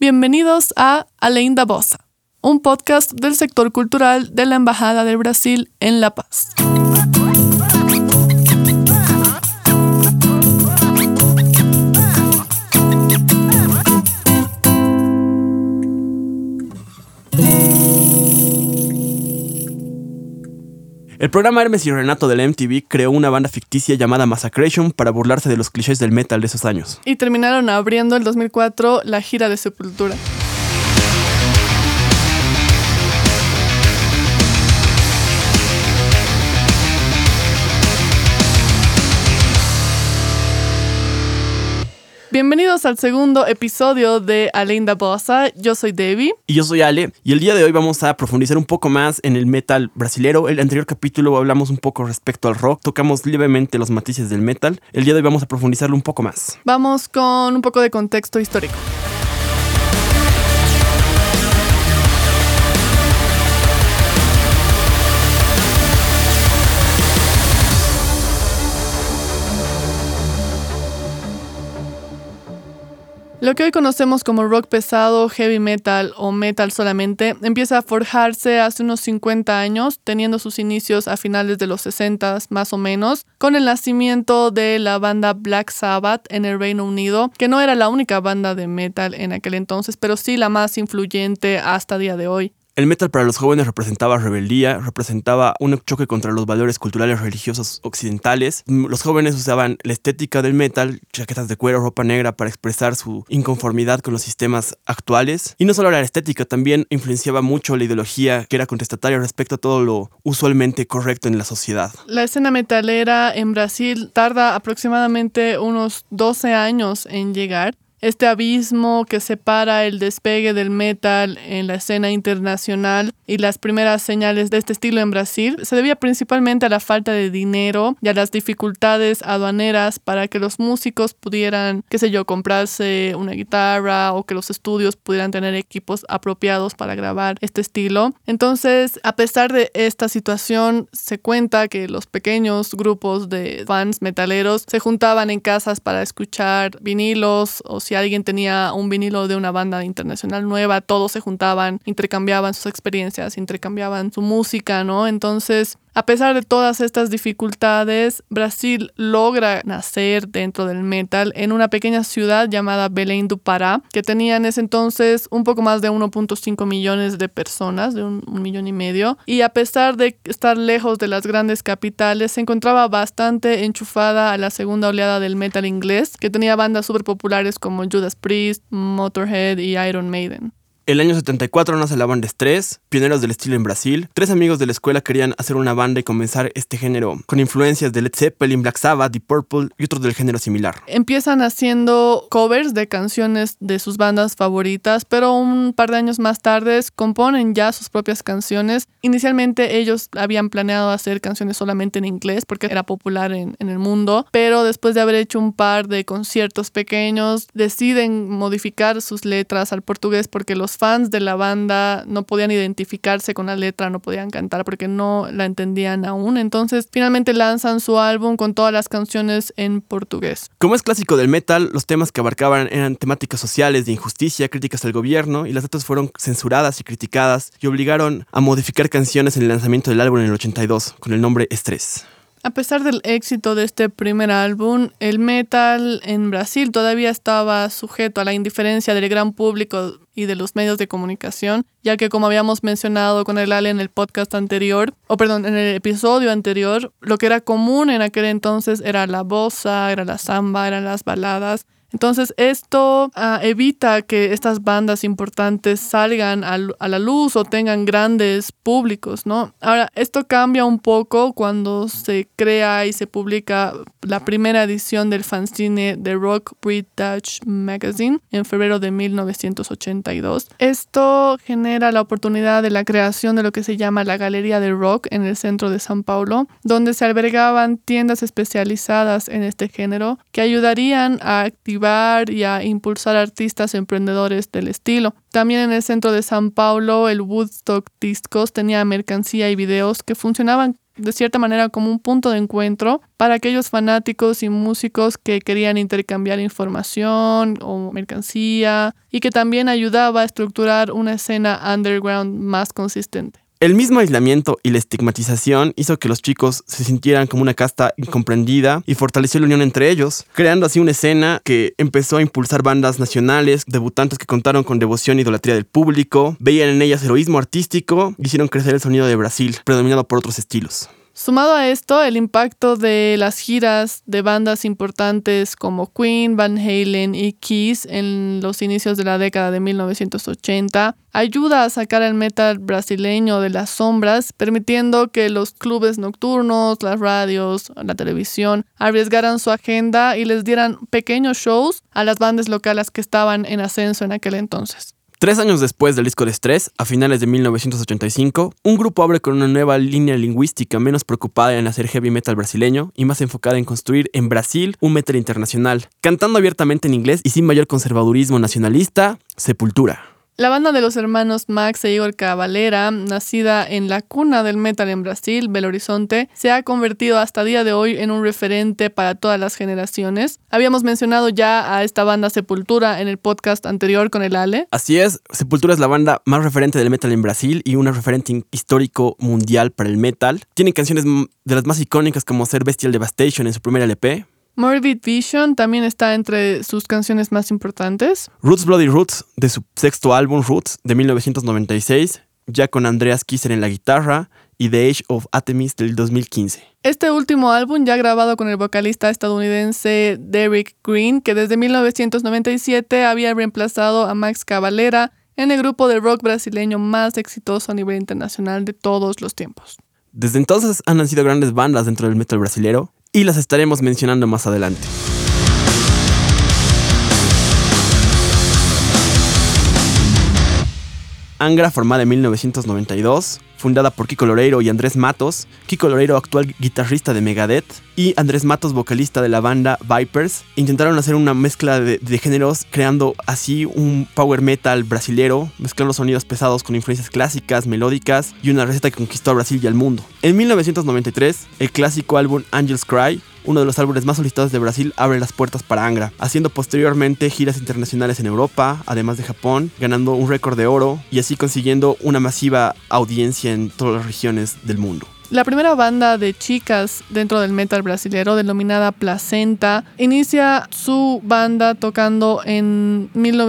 Bienvenidos a Além da Bossa, un podcast del sector cultural de la Embajada del Brasil en La Paz. El programa Hermes y Renato de la MTV creó una banda ficticia llamada Massacration para burlarse de los clichés del metal de esos años. Y terminaron abriendo el 2004 la gira de Sepultura. Bienvenidos al segundo episodio de Além da Bossa. Yo soy Debbie. Y yo soy Ale. Y el día de hoy vamos a profundizar un poco más en el metal brasilero. El anterior capítulo hablamos un poco respecto al rock. Tocamos levemente los matices del metal. El día de hoy vamos a profundizarlo un poco más. Vamos con un poco de contexto histórico. Lo que hoy conocemos como rock pesado, heavy metal o metal solamente, empieza a forjarse hace unos 50 años, teniendo sus inicios a finales de los 60 más o menos, con el nacimiento de la banda Black Sabbath en el Reino Unido, que no era la única banda de metal en aquel entonces, pero sí la más influyente hasta el día de hoy. El metal para los jóvenes representaba rebeldía, representaba un choque contra los valores culturales religiosos occidentales. Los jóvenes usaban la estética del metal, chaquetas de cuero, ropa negra, para expresar su inconformidad con los sistemas actuales. Y no solo la estética, también influenciaba mucho la ideología que era contestataria respecto a todo lo usualmente correcto en la sociedad. La escena metalera en Brasil tarda aproximadamente unos 12 años en llegar. Este abismo que separa el despegue del metal en la escena internacional y las primeras señales de este estilo en Brasil se debía principalmente a la falta de dinero y a las dificultades aduaneras para que los músicos pudieran, comprarse una guitarra o que los estudios pudieran tener equipos apropiados para grabar este estilo. Entonces, a pesar de esta situación, se cuenta que los pequeños grupos de fans metaleros se juntaban en casas para escuchar vinilos o si alguien tenía un vinilo de una banda internacional nueva, todos se juntaban, intercambiaban sus experiencias, intercambiaban su música, ¿no? Entonces, a pesar de todas estas dificultades, Brasil logra nacer dentro del metal en una pequeña ciudad llamada Belém do Pará, que tenía en ese entonces un poco más de 1.5 millones de personas, de un millón y medio. Y a pesar de estar lejos de las grandes capitales, se encontraba bastante enchufada a la segunda oleada del metal inglés, que tenía bandas súper populares como Judas Priest, Motorhead y Iron Maiden. El año 74 nace la banda Stress, pioneros del estilo en Brasil. 3 amigos de la escuela querían hacer una banda y comenzar este género con influencias de Led Zeppelin, Black Sabbath, Deep Purple y otros del género similar. Empiezan haciendo covers de canciones de sus bandas favoritas, pero un par de años más tarde componen ya sus propias canciones. Inicialmente ellos habían planeado hacer canciones solamente en inglés porque era popular en el mundo, pero después de haber hecho un par de conciertos pequeños, deciden modificar sus letras al portugués porque los fans de la banda no podían identificarse con la letra, no podían cantar porque no la entendían aún. Entonces, finalmente lanzan su álbum con todas las canciones en portugués. Como es clásico del metal, los temas que abarcaban eran temáticas sociales, de injusticia, críticas al gobierno, y las letras fueron censuradas y criticadas y obligaron a modificar canciones en el lanzamiento del álbum en el 82 con el nombre Stress. A pesar del éxito de este primer álbum, el metal en Brasil todavía estaba sujeto a la indiferencia del gran público y de los medios de comunicación, ya que como habíamos mencionado con el Ale en el podcast anterior, en el episodio anterior, lo que era común en aquel entonces era la bossa, era la samba, eran las baladas. Entonces esto evita que estas bandas importantes salgan a la luz o tengan grandes públicos, ¿no? Ahora, esto cambia un poco cuando se crea y se publica la primera edición del fanzine de Rock British Magazine en febrero de 1982. Esto genera la oportunidad de la creación de lo que se llama la Galería del Rock en el centro de São Paulo, donde se albergaban tiendas especializadas en este género que ayudarían a activar y a impulsar artistas emprendedores del estilo. También en el centro de São Paulo, el Woodstock Discos tenía mercancía y videos que funcionaban de cierta manera como un punto de encuentro para aquellos fanáticos y músicos que querían intercambiar información o mercancía y que también ayudaba a estructurar una escena underground más consistente. El mismo aislamiento y la estigmatización hizo que los chicos se sintieran como una casta incomprendida y fortaleció la unión entre ellos, creando así una escena que empezó a impulsar bandas nacionales, debutantes que contaron con devoción e idolatría del público, veían en ellas heroísmo artístico y hicieron crecer el sonido de Brasil, predominado por otros estilos. Sumado a esto, el impacto de las giras de bandas importantes como Queen, Van Halen y Kiss en los inicios de la década de 1980 ayuda a sacar al metal brasileño de las sombras, permitiendo que los clubes nocturnos, las radios, la televisión arriesgaran su agenda y les dieran pequeños shows a las bandas locales que estaban en ascenso en aquel entonces. 3 años después del disco de Stress, a finales de 1985, un grupo abre con una nueva línea lingüística menos preocupada en hacer heavy metal brasileño y más enfocada en construir en Brasil un metal internacional, cantando abiertamente en inglés y sin mayor conservadurismo nacionalista, Sepultura. La banda de los hermanos Max e Igor Cavalera, nacida en la cuna del metal en Brasil, Belo Horizonte, se ha convertido hasta día de hoy en un referente para todas las generaciones. Habíamos mencionado ya a esta banda Sepultura en el podcast anterior con el Ale. Así es, Sepultura es la banda más referente del metal en Brasil y un referente histórico mundial para el metal. Tienen canciones de las más icónicas como Ser Bestial Devastation en su primer LP. Morbid Vision también está entre sus canciones más importantes. Roots Bloody Roots, de su sexto álbum Roots, de 1996, ya con Andreas Kisser en la guitarra, y The Age of Artemis del 2015. Este último álbum ya grabado con el vocalista estadounidense Derek Green, que desde 1997 había reemplazado a Max Cavalera en el grupo de rock brasileño más exitoso a nivel internacional de todos los tiempos. Desde entonces han nacido grandes bandas dentro del metal brasilero, y las estaremos mencionando más adelante. Angra, formada en 1992, fundada por Kiko Loureiro y Andrés Matos. Kiko Loureiro, actual guitarrista de Megadeth, y Andrés Matos, vocalista de la banda Vipers, intentaron hacer una mezcla de géneros, creando así un power metal brasilero, mezclando sonidos pesados con influencias clásicas, melódicas, y una receta que conquistó a Brasil y al mundo. En 1993, el clásico álbum Angels Cry, uno de los álbumes más solicitados de Brasil, abre las puertas para Angra, haciendo posteriormente giras internacionales en Europa, además de Japón, ganando un récord de oro y así consiguiendo una masiva audiencia en todas las regiones del mundo. La primera banda de chicas dentro del metal brasilero, denominada Placenta, inicia su banda tocando en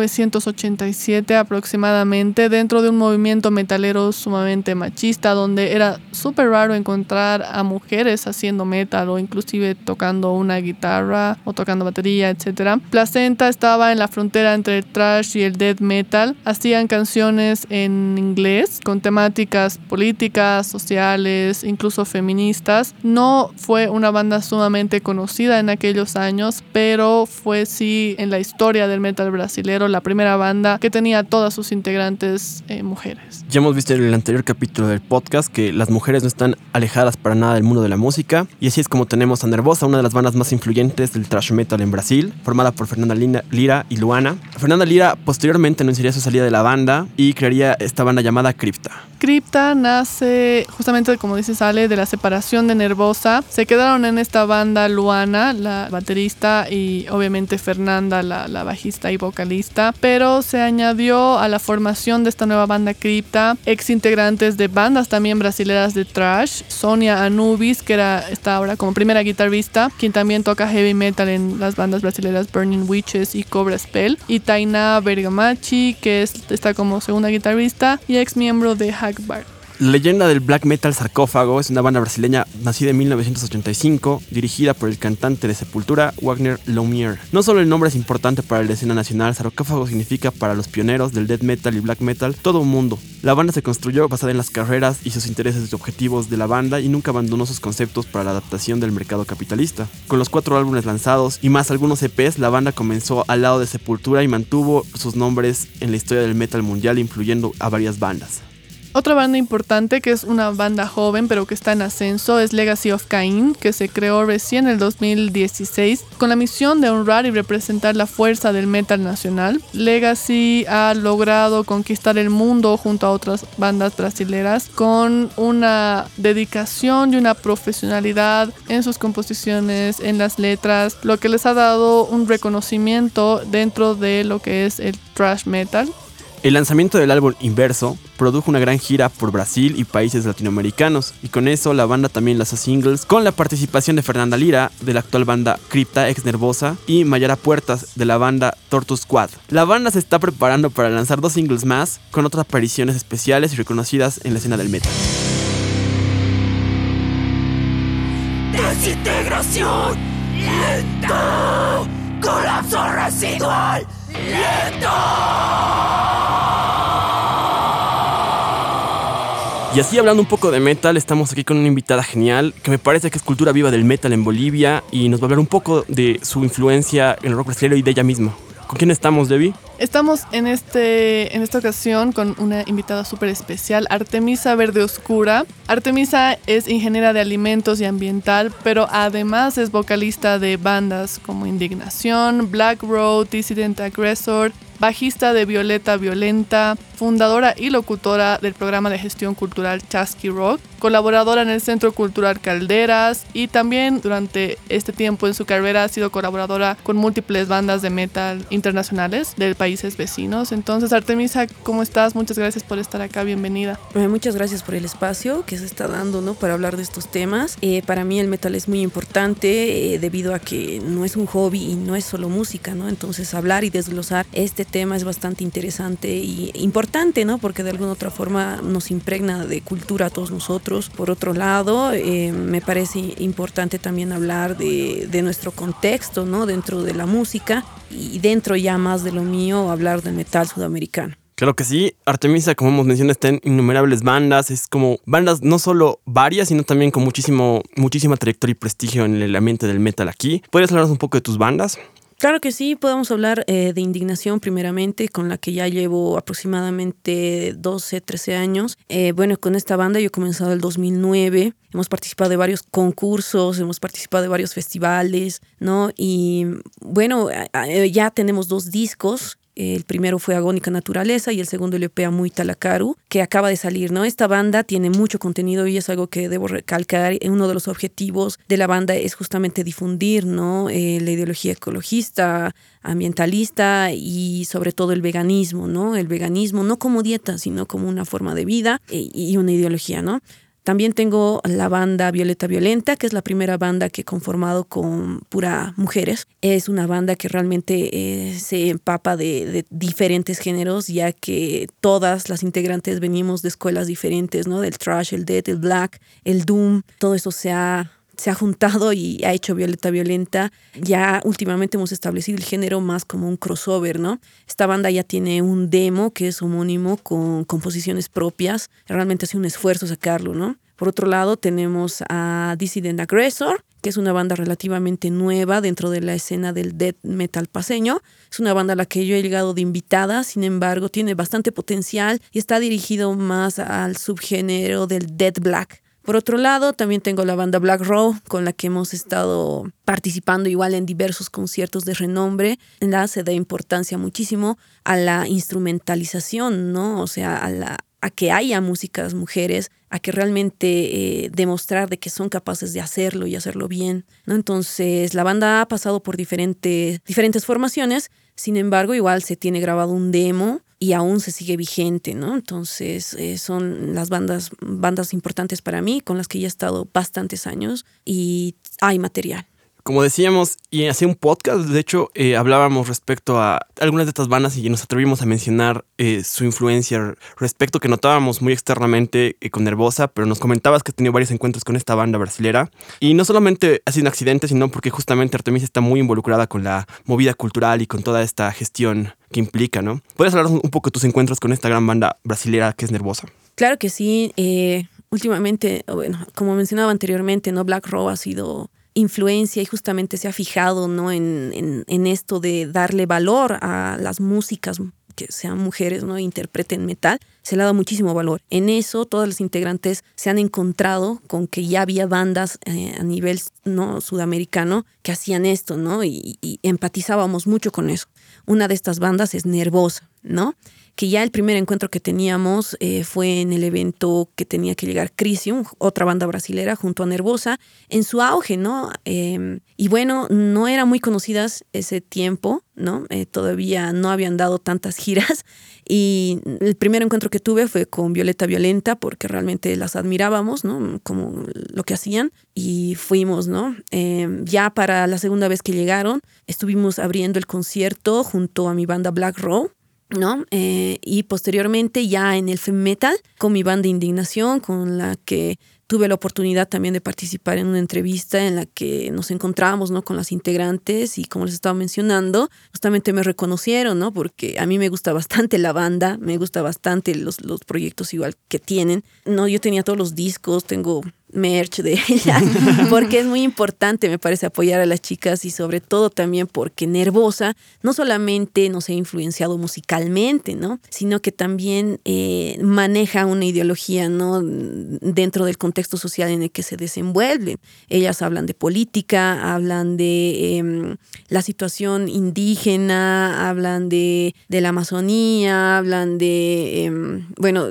1987 aproximadamente, dentro de un movimiento metalero sumamente machista, donde era súper raro encontrar a mujeres haciendo metal o inclusive tocando una guitarra o tocando batería, etc. Placenta estaba en la frontera entre el thrash y el death metal. Hacían canciones en inglés con temáticas políticas, sociales, incluso feministas. No fue una banda sumamente conocida en aquellos años, pero fue sí en la historia del metal brasilero la primera banda que tenía a todas sus integrantes mujeres. Ya hemos visto en el anterior capítulo del podcast que las mujeres no están alejadas para nada del mundo de la música, y así es como tenemos a Nervosa, una de las bandas más influyentes del thrash metal en Brasil, formada por Fernanda Lira y Luana. Fernanda Lira posteriormente anunciaría su salida de la banda y crearía esta banda llamada Crypta. Crypta nace justamente, como dice Sale, de la separación de Nervosa. Se quedaron en esta banda Luana, la baterista, y obviamente Fernanda, la bajista y vocalista, pero se añadió a la formación de esta nueva banda Crypta ex integrantes de bandas también brasileras de thrash, Sonia Anubis, que está ahora como primera guitarrista, quien también toca heavy metal en las bandas brasileras Burning Witches y Cobra Spell, y Tainá Bergamachi, que está como segunda guitarrista y ex miembro de Hackbar. La leyenda del black metal Sarcófago es una banda brasileña nacida en 1985, dirigida por el cantante de Sepultura, Wagner Lumière. No solo el nombre es importante para la escena nacional, Sarcófago significa para los pioneros del death metal y black metal todo un mundo. La banda se construyó basada en las carreras y sus intereses y objetivos de la banda y nunca abandonó sus conceptos para la adaptación del mercado capitalista. Con los 4 álbumes lanzados y más algunos EPs, la banda comenzó al lado de Sepultura y mantuvo sus nombres en la historia del metal mundial, influyendo a varias bandas. Otra banda importante, que es una banda joven pero que está en ascenso, es Legacy of Kain, que se creó recién en el 2016 con la misión de honrar y representar la fuerza del metal nacional. Legacy ha logrado conquistar el mundo junto a otras bandas brasileras con una dedicación y una profesionalidad en sus composiciones, en las letras, lo que les ha dado un reconocimiento dentro de lo que es el thrash metal. El lanzamiento del álbum Inverso produjo una gran gira por Brasil y países latinoamericanos, y con eso la banda también lanzó singles con la participación de Fernanda Lira, de la actual banda Cripta ex Nervosa, y Mayara Puertas, de la banda Tortoise Squad. La banda se está preparando para lanzar 2 singles más, con otras apariciones especiales y reconocidas en la escena del metal. Desintegración lenta, colapso residual lento. Y así, hablando un poco de metal, estamos aquí con una invitada genial que me parece que es cultura viva del metal en Bolivia y nos va a hablar un poco de su influencia en el rock brasileño y de ella misma. ¿Con quién estamos, Debbie? Estamos en esta ocasión con una invitada súper especial, Artemisa Verde Oscura. Artemisa es ingeniera de alimentos y ambiental, pero además es vocalista de bandas como Indignación, Black Road, Dissident Aggressor, bajista de Violeta Violenta, fundadora y locutora del programa de gestión cultural Chasqui Rock, colaboradora en el Centro Cultural Calderas, y también durante este tiempo en su carrera ha sido colaboradora con múltiples bandas de metal internacionales de países vecinos. Entonces, Artemisa, ¿cómo estás? Muchas gracias por estar acá, bienvenida. Muchas gracias por el espacio que se está dando, ¿no?, para hablar de estos temas. Para mí el metal es muy importante debido a que no es un hobby y no es solo música, ¿no? Entonces, hablar y desglosar este tema es bastante interesante y importante, ¿no? Porque de alguna otra forma nos impregna de cultura a todos nosotros. Por otro lado, me parece importante también hablar de nuestro contexto, ¿no?, dentro de la música, y dentro ya más de lo mío, hablar del metal sudamericano. Claro que sí. Artemisa, como hemos mencionado, está en innumerables bandas. Es como bandas no solo varias, sino también con muchísima trayectoria y prestigio en el ambiente del metal aquí. ¿Podrías hablarnos un poco de tus bandas? Claro que sí, podemos hablar de Indignación primeramente, con la que ya llevo aproximadamente 12, 13 años. Bueno, con esta banda yo he comenzado el 2009, hemos participado de varios concursos, hemos participado de varios festivales, ¿no? Y bueno, ya tenemos 2 discos. El primero fue Agónica Naturaleza y el segundo el EP Muy Talakaru, que acaba de salir, ¿no? Esta banda tiene mucho contenido y es algo que debo recalcar. Uno de los objetivos de la banda es justamente difundir, ¿no?, la ideología ecologista, ambientalista y sobre todo el veganismo, ¿no? El veganismo no como dieta, sino como una forma de vida y una ideología, ¿no? También tengo la banda Violeta Violenta, que es la primera banda que he conformado con pura mujeres. Es una banda que realmente se empapa de diferentes géneros, ya que todas las integrantes venimos de escuelas diferentes, ¿no? Del thrash, el death, el black, el doom. Todo eso se ha juntado y ha hecho Violeta Violenta. Ya últimamente hemos establecido el género más como un crossover, ¿no? Esta banda ya tiene un demo que es homónimo con composiciones propias. Realmente ha sido un esfuerzo sacarlo, ¿no? Por otro lado tenemos a Dissident Aggressor, que es una banda relativamente nueva dentro de la escena del death metal paceño. Es una banda a la que yo he llegado de invitada, sin embargo tiene bastante potencial y está dirigido más al subgénero del death black. Por otro lado, también tengo la banda Black Road, con la que hemos estado participando igual en diversos conciertos de renombre. Se da importancia muchísimo a la instrumentalización, ¿no? O sea, a que haya músicas mujeres, a que realmente demostrar de que son capaces de hacerlo y hacerlo bien, ¿no? Entonces, la banda ha pasado por diferentes formaciones, sin embargo, igual se tiene grabado un demo y aún se sigue vigente, ¿no? Entonces, son las bandas importantes para mí, con las que ya he estado bastantes años y hay material. Como decíamos, y hacía un podcast, de hecho, hablábamos respecto a algunas de estas bandas y nos atrevimos a mencionar su influencia respecto que notábamos muy externamente con Nervosa, pero nos comentabas que has tenido varios encuentros con esta banda brasilera. Y no solamente ha sido un accidente, sino porque justamente Artemisa está muy involucrada con la movida cultural y con toda esta gestión que implica, ¿no? ¿Puedes hablarnos un poco de tus encuentros con esta gran banda brasilera que es Nervosa? Claro que sí. Últimamente, bueno, como mencionaba anteriormente, ¿no?, Black Road ha sido influencia y justamente se ha fijado, ¿no?, en esto de darle valor a las músicas que sean mujeres, ¿no? Interpreten metal, se le ha dado muchísimo valor. En eso, todas las integrantes se han encontrado con que ya había bandas a nivel, ¿no? sudamericano que hacían esto, ¿no? Y empatizábamos mucho con eso. Una de estas bandas es Nervosa, ¿no? Que ya el primer encuentro que teníamos fue en el evento que tenía que llegar Crisium, otra banda brasilera, junto a Nervosa, en su auge, ¿no? Y bueno, no eran muy conocidas ese tiempo, ¿no? Todavía no habían dado tantas giras, y el primer encuentro que tuve fue con Violeta Violenta, porque realmente las admirábamos, ¿no? Como lo que hacían, y fuimos, ¿no? Ya para la segunda vez que llegaron, estuvimos abriendo el concierto junto a mi banda Black Row, ¿no? Y posteriormente ya en el Femme Metal con mi banda Indignación, con la que tuve la oportunidad también de participar en una entrevista en la que nos encontramos, ¿no? con las integrantes, y como les estaba mencionando, justamente me reconocieron, ¿no? Porque a mí me gusta bastante la banda, me gusta bastante los proyectos igual que tienen, ¿no? Yo tenía todos los discos, tengo merch de ella, porque es muy importante, me parece, apoyar a las chicas, y sobre todo también porque Nervosa no solamente nos ha influenciado musicalmente, ¿no? Sino que también maneja una ideología, ¿no? dentro del contexto social en el que se desenvuelve. Ellas hablan de política, hablan de la situación indígena, hablan de la Amazonía, hablan de,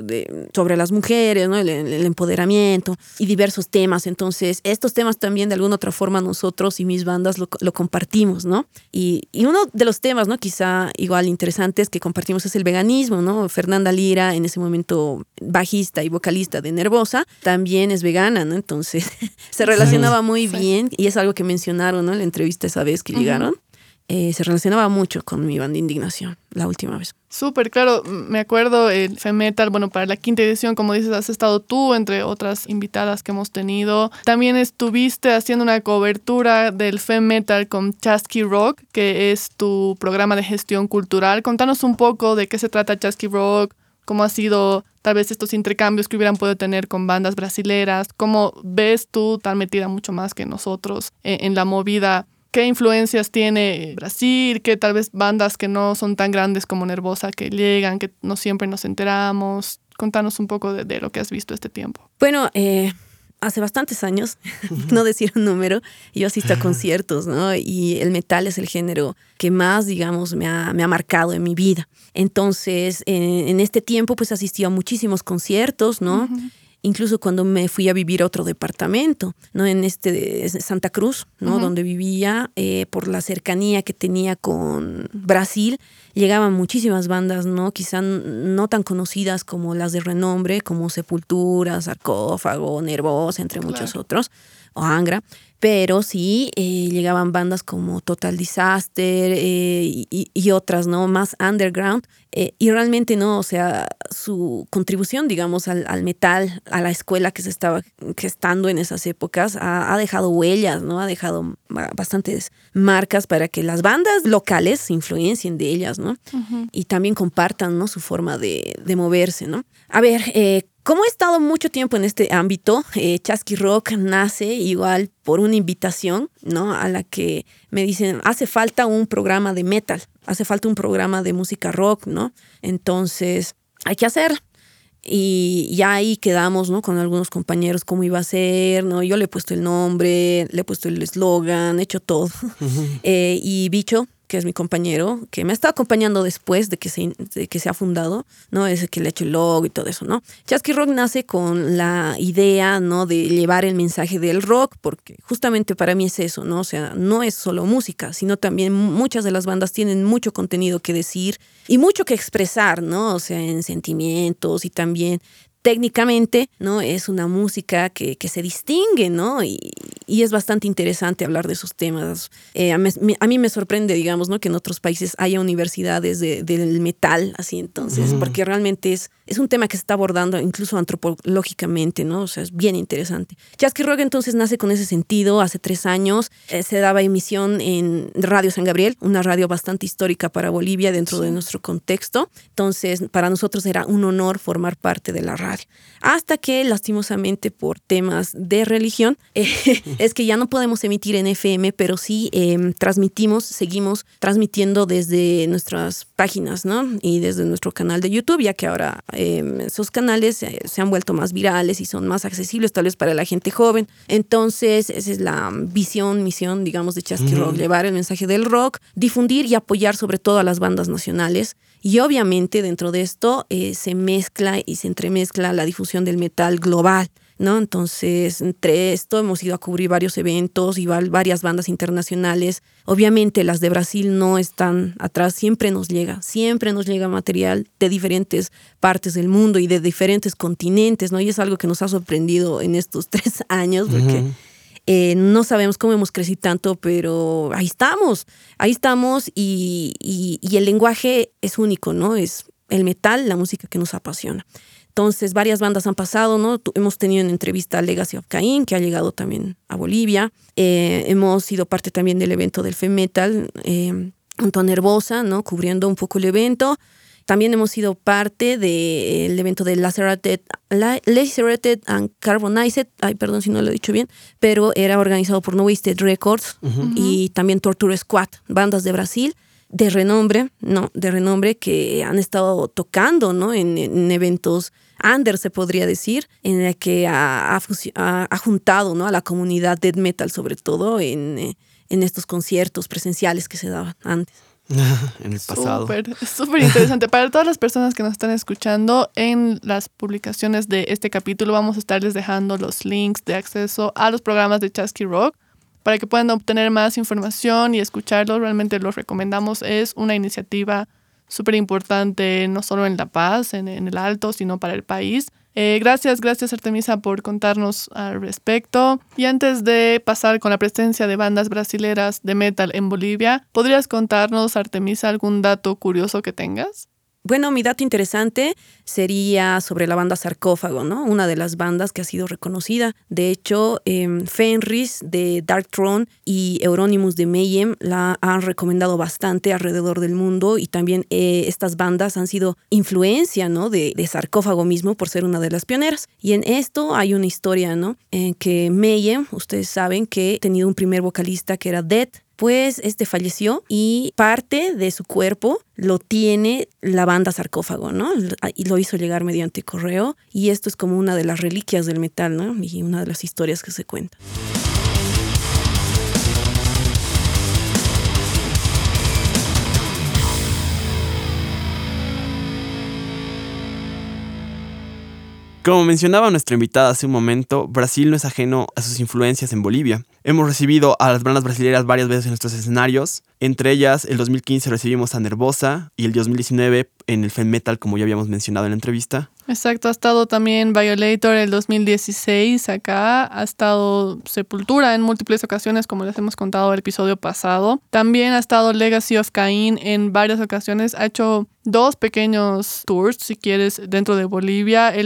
sobre las mujeres, ¿no? el empoderamiento y diversos temas. Entonces, estos temas también de alguna otra forma nosotros y mis bandas lo compartimos, ¿no? Y uno de los temas, ¿no? Quizá igual interesantes que compartimos es el veganismo, ¿no? Fernanda Lira, en ese momento bajista y vocalista de Nervosa, también es vegana, ¿no? Entonces, se relacionaba muy bien, y es algo que mencionaron, ¿no? En la entrevista esa vez que llegaron. Se relacionaba mucho con mi banda Indignación la última vez. Súper, claro. Me acuerdo el Femme Metal, bueno, para la quinta edición, como dices, has estado tú, entre otras invitadas que hemos tenido. También estuviste haciendo una cobertura del Femme Metal con Chasqui Rock, que es tu programa de gestión cultural. Contanos un poco de qué se trata Chasqui Rock, cómo ha sido tal vez estos intercambios que hubieran podido tener con bandas brasileras. ¿Cómo ves tú, tan metida mucho más que nosotros en la movida? ¿Qué influencias tiene Brasil? ¿Qué tal vez bandas que no son tan grandes como Nervosa que llegan, que no siempre nos enteramos? Contanos un poco de lo que has visto este tiempo. Bueno, hace bastantes años, no decir un número, yo asisto a conciertos, ¿no? Y el metal es el género que más, digamos, me ha marcado en mi vida. Entonces, en este tiempo, pues asistí a muchísimos conciertos, ¿no? Uh-huh. Incluso cuando me fui a vivir a otro departamento, ¿no? En Santa Cruz, ¿no? Uh-huh. Donde vivía, por la cercanía que tenía con Brasil, llegaban muchísimas bandas, ¿no? Quizá no tan conocidas como las de renombre, como Sepultura, Sarcófago, Nervosa, entre muchos otros, o Angra, pero sí llegaban bandas como Total Disaster y otras, ¿no? Más underground, y realmente, ¿no? O sea, su contribución, digamos, al metal, a la escuela que se estaba gestando en esas épocas, ha dejado huellas, ¿no? Ha dejado bastantes marcas para que las bandas locales se influencien de ellas, ¿no? Uh-huh. Y también compartan, ¿no? Su forma de moverse, ¿no? A ver, como he estado mucho tiempo en este ámbito, Chasqui Rock nace igual por una invitación, ¿no? A la que me dicen, hace falta un programa de metal, hace falta un programa de música rock, ¿no? Entonces, hay que hacerlo. Y ya ahí quedamos, ¿no? Con algunos compañeros cómo iba a ser, ¿no? Yo le he puesto el nombre, le he puesto el eslogan, he hecho todo. Uh-huh. Y Bicho, que es mi compañero, que me ha estado acompañando después de que se ha fundado, ¿no? Es el que le ha hecho el logo y todo eso, ¿no? Chasqui Rock nace con la idea, ¿no? De llevar el mensaje del rock, porque justamente para mí es eso, ¿no? O sea, no es solo música, sino también muchas de las bandas tienen mucho contenido que decir y mucho que expresar, ¿no? O sea, en sentimientos, y también técnicamente, ¿no? Es una música que se distingue, ¿no? Y es bastante interesante hablar de esos temas. A mí me sorprende, digamos, ¿no? Que en otros países haya universidades del metal, así entonces, uh-huh. Porque realmente es un tema que se está abordando incluso antropológicamente, ¿no? O sea, es bien interesante. Chasqui Rock entonces nace con ese sentido. Hace 3 años se daba emisión en Radio San Gabriel, una radio bastante histórica para Bolivia dentro de nuestro contexto. Entonces, para nosotros era un honor formar parte de la radio, radio. Hasta que, lastimosamente, por temas de religión, es que ya no podemos emitir en FM, pero sí seguimos transmitiendo desde nuestras páginas, ¿no? Y desde nuestro canal de YouTube, ya que ahora esos canales se han vuelto más virales y son más accesibles, tal vez para la gente joven. Entonces, esa es la misión, digamos, de Chasqui Rock, llevar el mensaje del rock, difundir y apoyar sobre todo a las bandas nacionales. Y obviamente dentro de esto se mezcla y se entremezcla la difusión del metal global, ¿no? Entonces, entre esto hemos ido a cubrir varios eventos y varias bandas internacionales. Obviamente las de Brasil no están atrás, siempre nos llega material de diferentes partes del mundo y de diferentes continentes, ¿no? Y es algo que nos ha sorprendido en estos 3 años, porque no sabemos cómo hemos crecido tanto, pero ahí estamos y el lenguaje es único, ¿no? Es el metal, la música que nos apasiona. Entonces, varias bandas han pasado, ¿no? Hemos tenido en entrevista a Legacy of Kain, que ha llegado también a Bolivia. Hemos sido parte también del evento del FEMetal, junto a Nervosa, ¿no? Cubriendo un poco el evento. También hemos sido parte del evento de Lacerated and Carbonized, perdón si no lo he dicho bien, pero era organizado por No Wasted Records y también Torture Squad, bandas de Brasil de renombre que han estado tocando, ¿no? en eventos under, se podría decir, en el que ha juntado, ¿no? a la comunidad death metal, sobre todo en estos conciertos presenciales que se daban antes. En el pasado. Súper interesante. Para todas las personas que nos están escuchando, en las publicaciones de este capítulo vamos a estarles dejando los links de acceso a los programas de Chasqui Rock para que puedan obtener más información y escucharlos. Realmente los recomendamos. Es una iniciativa súper importante, no solo en La Paz, en el Alto, sino para el país. Gracias Artemisa por contarnos al respecto. Y antes de pasar con la presencia de bandas brasileras de metal en Bolivia, ¿podrías contarnos, Artemisa, algún dato curioso que tengas? Bueno, mi dato interesante sería sobre la banda Sarcófago, ¿no? Una de las bandas que ha sido reconocida. De hecho, Fenris de Dark Throne y Euronymous de Mayhem la han recomendado bastante alrededor del mundo, y también estas bandas han sido influencia, ¿no? de Sarcófago mismo, por ser una de las pioneras. Y en esto hay una historia, ¿no? En que Mayhem, ustedes saben que ha tenido un primer vocalista que era Death, pues falleció y parte de su cuerpo lo tiene la banda Sarcófago, ¿no? Y lo hizo llegar mediante correo, y esto es como una de las reliquias del metal, ¿no? Y una de las historias que se cuentan. Como mencionaba nuestra invitada hace un momento, Brasil no es ajeno a sus influencias en Bolivia. Hemos recibido a las bandas brasileñas varias veces en nuestros escenarios. Entre ellas, el 2015 recibimos a Nervosa y el 2019 en el FEMetal, como ya habíamos mencionado en la entrevista. Exacto, ha estado también Violator el 2016 acá, ha estado Sepultura en múltiples ocasiones, como les hemos contado en el episodio pasado. También ha estado Legacy of Kain en varias ocasiones, ha hecho 2 pequeños tours, si quieres, dentro de Bolivia. El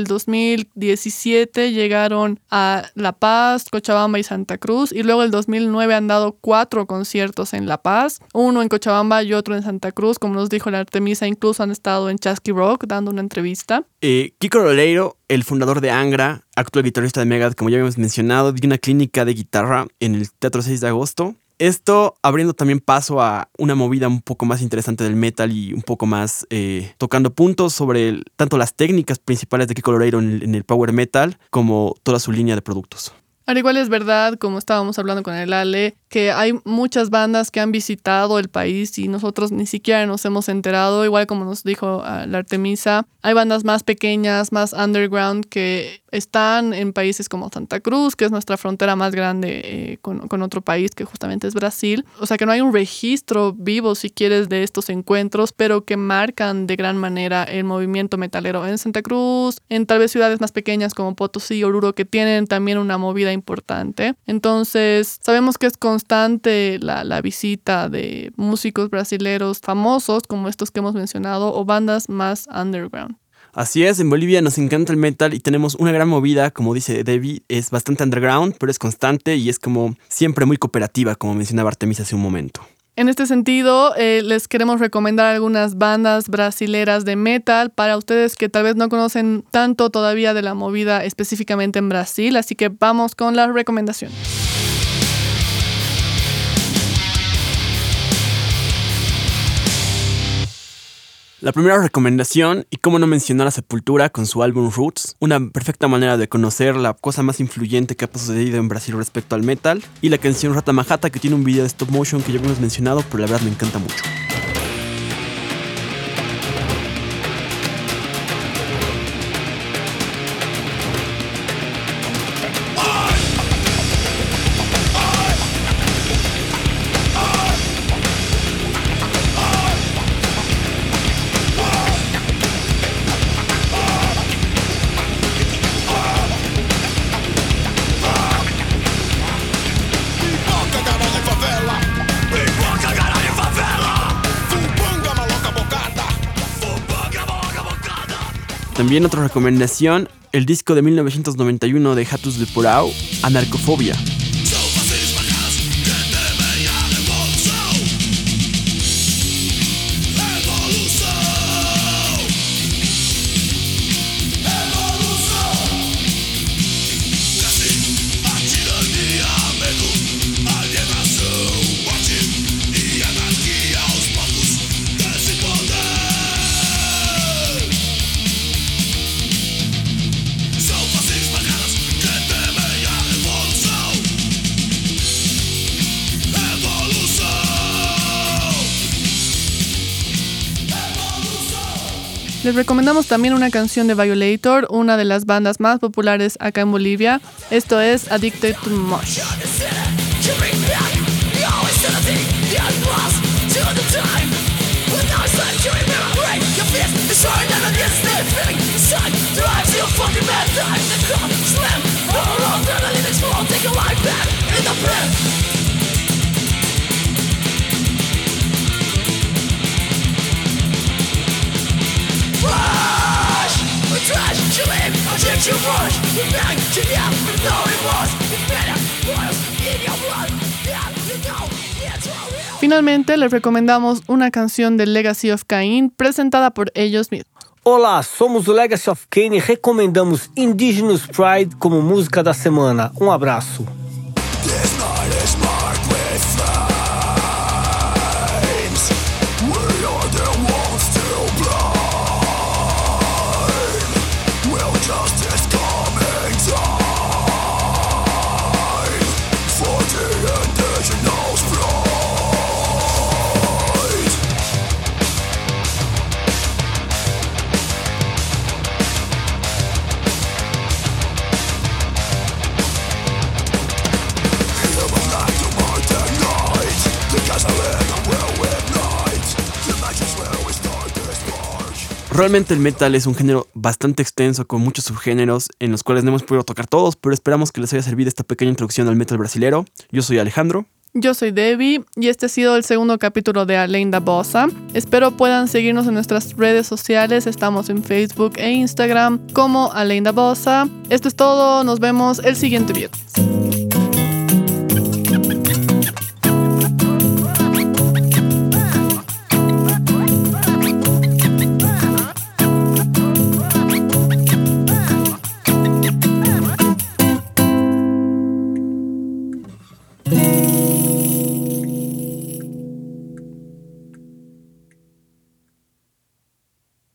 2017 llegaron a La Paz, Cochabamba y Santa Cruz, y luego el 2009 han dado 4 conciertos en La Paz, uno en Cochabamba y otro en Santa Cruz. Como nos dijo la Artemisa, incluso han estado en Chasqui Rock dando una entrevista. Kiko Loureiro, el fundador de Angra, actual guitarrista de Megadeth, como ya habíamos mencionado, dio una clínica de guitarra en el Teatro 6 de Agosto. Esto abriendo también paso a una movida un poco más interesante del metal y un poco más tocando puntos sobre tanto las técnicas principales de Kiko Loureiro en el power metal como toda su línea de productos. Al igual es verdad, como estábamos hablando con el Ale, que hay muchas bandas que han visitado el país y nosotros ni siquiera nos hemos enterado. Igual como nos dijo la Artemisa, hay bandas más pequeñas, más underground, que están en países como Santa Cruz, que es nuestra frontera más grande con otro país, que justamente es Brasil. O sea que no hay un registro vivo, si quieres, de estos encuentros, pero que marcan de gran manera el movimiento metalero en Santa Cruz, en tal vez ciudades más pequeñas como Potosí, Oruro, que tienen también una movida importante. Entonces, sabemos que es constante la visita de músicos brasileros famosos como estos que hemos mencionado, o bandas más underground. Así es, en Bolivia nos encanta el metal y tenemos una gran movida, como dice Debbie, es bastante underground, pero es constante y es como siempre muy cooperativa, como mencionaba Artemisa hace un momento. En este sentido, les queremos recomendar algunas bandas brasileras de metal para ustedes que tal vez no conocen tanto todavía de la movida específicamente en Brasil, así que vamos con las recomendaciones. La primera recomendación, y cómo no mencionar a Sepultura con su álbum Roots, una perfecta manera de conocer la cosa más influyente que ha sucedido en Brasil respecto al metal, y la canción Rata Mahata, que tiene un video de stop motion que ya hemos mencionado, pero la verdad me encanta mucho. También otra recomendación, el disco de 1991 de Ratos de Porão, Anarcofobia. Les recomendamos también una canción de Violator, una de las bandas más populares acá en Bolivia. Esto es Addicted to Mosh. Finalmente, les recomendamos una canción de Legacy of Kain presentada por ellos mismos. Olá, somos o Legacy of Kain e recomendamos Indigenous Pride como música da semana. Um abraço. Realmente el metal es un género bastante extenso con muchos subgéneros en los cuales no hemos podido tocar todos, pero esperamos que les haya servido esta pequeña introducción al metal brasilero. Yo soy Alejandro. Yo soy Debbie y este ha sido el segundo capítulo de Além da Bossa. Espero puedan seguirnos en nuestras redes sociales. Estamos en Facebook e Instagram como Além da Bossa. Esto es todo. Nos vemos el siguiente viernes.